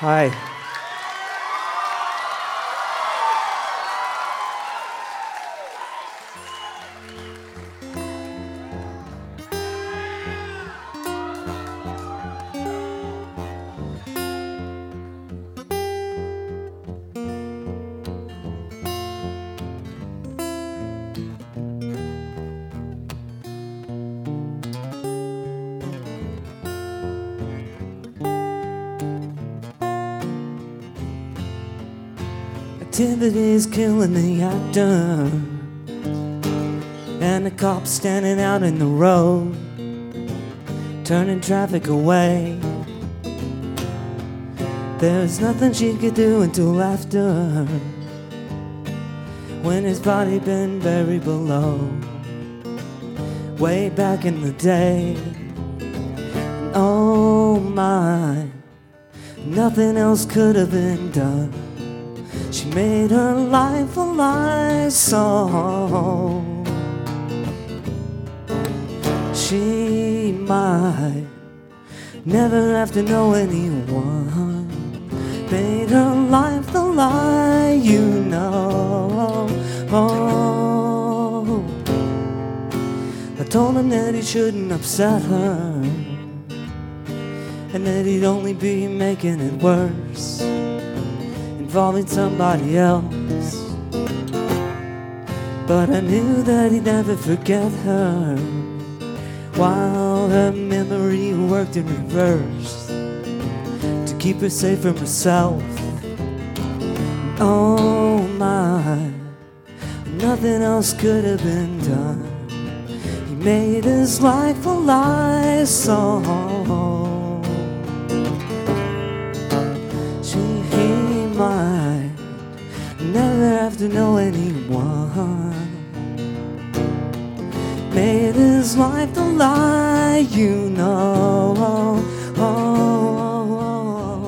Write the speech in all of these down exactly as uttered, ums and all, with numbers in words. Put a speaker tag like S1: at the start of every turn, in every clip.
S1: Hi. Activity's killing the actor, and the cop standing out in the road, turning traffic away. There's nothing she could do until after, when his body been buried below, way back in the day. And oh my, nothing else could have been done. She made her life a lie song. She might never have to know anyone. Made her life the lie, you know. Oh, I told him that he shouldn't upset her, and that he'd only be making it worse, involving somebody else. But I knew that he'd never forget her, while her memory worked in reverse to keep her safe from herself. Oh my, nothing else could have been done. He made his life a lie song. Might never have to know anyone. Made his life the lie, you know. Oh, oh, oh.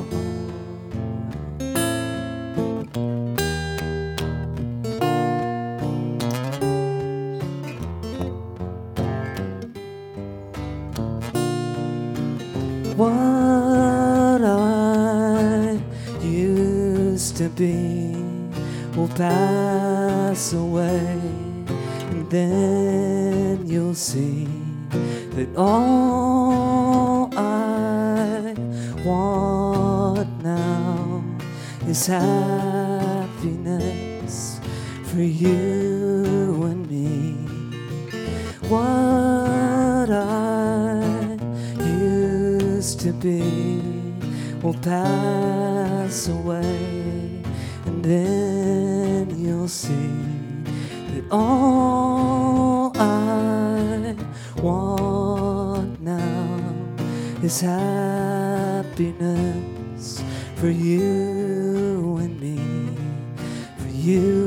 S1: What I used to be will pass away, and then you'll see that all I want now is happiness for you and me. What I used to be will pass away, and then you'll see that all I want now is happiness for you and me, for you